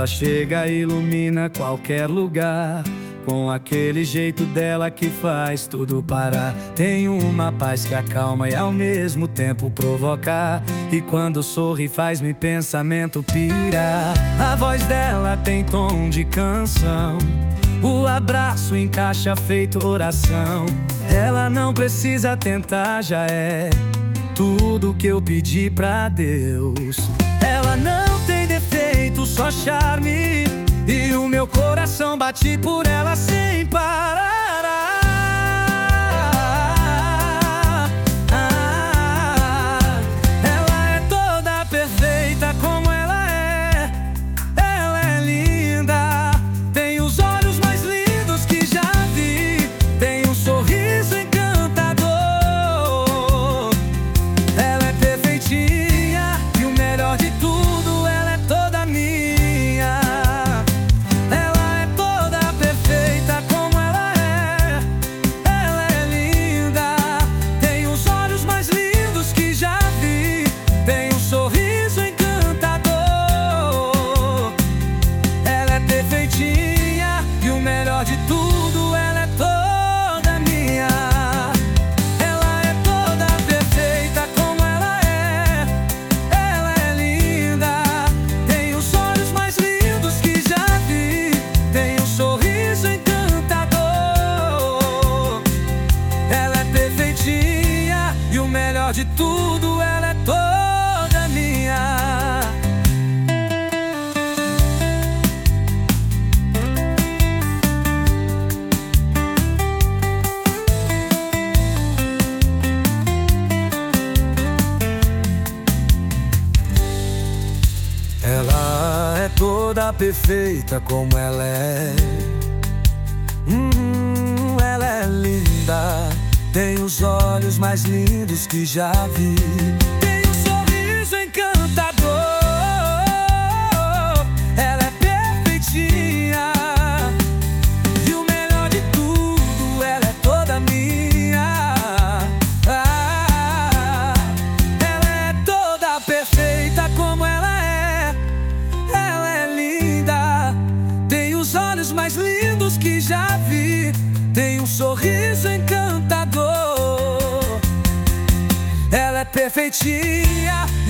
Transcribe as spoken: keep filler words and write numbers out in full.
Ela chega e ilumina qualquer lugar, com aquele jeito dela que faz tudo parar. Tem uma paz que acalma e ao mesmo tempo provoca, e quando sorri faz meu pensamento pirar. A voz dela tem tom de canção, o abraço encaixa feito oração. Ela não precisa tentar, já é tudo que eu pedi pra Deus. Ela não tem defeito, só charme, e o meu coração bate por ela sem parar. Ela é toda perfeita como ela é. Ela é linda, tem os olhos mais lindos que já vi, tem um sorriso encantador. Ela é perfeitinha e o melhor de tudo, ela é toda minha. De tudo, ela é toda minha. Ela é toda perfeita como ela é. Ela é linda, tem os olhos mais lindos que já vi, tem um sorriso encantador. Ela é perfeitinha e o melhor de tudo, ela é toda minha. Ela é toda perfeita como ela é. hum, Ela é linda, tem os olhos mais lindos que já vi, tem um sorriso encantador. Ela é perfeitinha e o melhor de tudo, ela é toda minha. ah, Ela é toda perfeita como ela é. Mais lindos que já vi, tem um sorriso encantador. Ela é perfeitinha